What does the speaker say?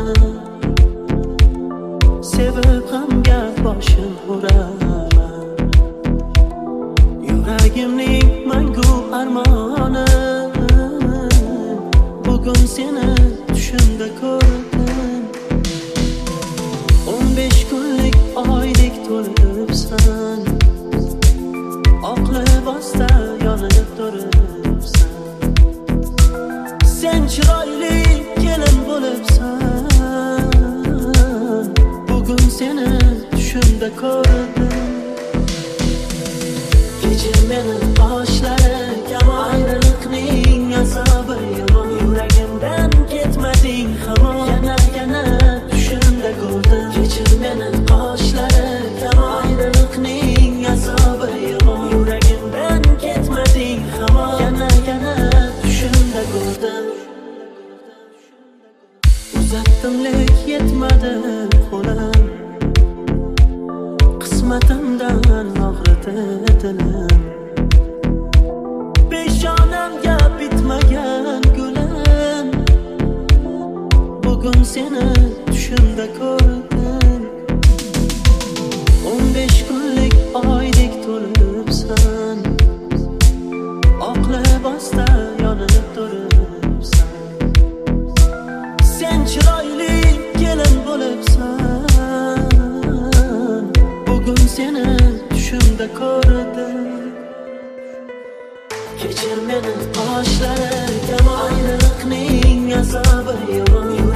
sevib ham gap boshim uraman. Yuragimning mangu armoni, bugun seni tushimda ko'rdim. 15 kunlik oydek to'libsan, oq libosda yonib turibsan. Sen chiroyli kelin bo'libsan, bugun seni tushimda ko'rdim. Kechir meni boshlarim, ayriliqning azobi yomon. Yuragimdan ketmading hamon, yana tushimda ko'rdim. Kechir meni boshlarim, ayriliqning azobi yomon. Yuragimdan ketmading hamon, yana tushimda ko'rdim. Uzatdim lek yetmadi qo'lim, qismatimdan og'ridi dilim. Peshonamga bitmagan gulim, bugun seni tushimda ko'rdim. 15 kunlik oydek to'libsan, oq libosda yonib turibsan. Sen chiroyli kelin bo'libsan, bugun seni tushimda ko'rdim. Kechir meni boshlarim, ayriliqning azobi yomon.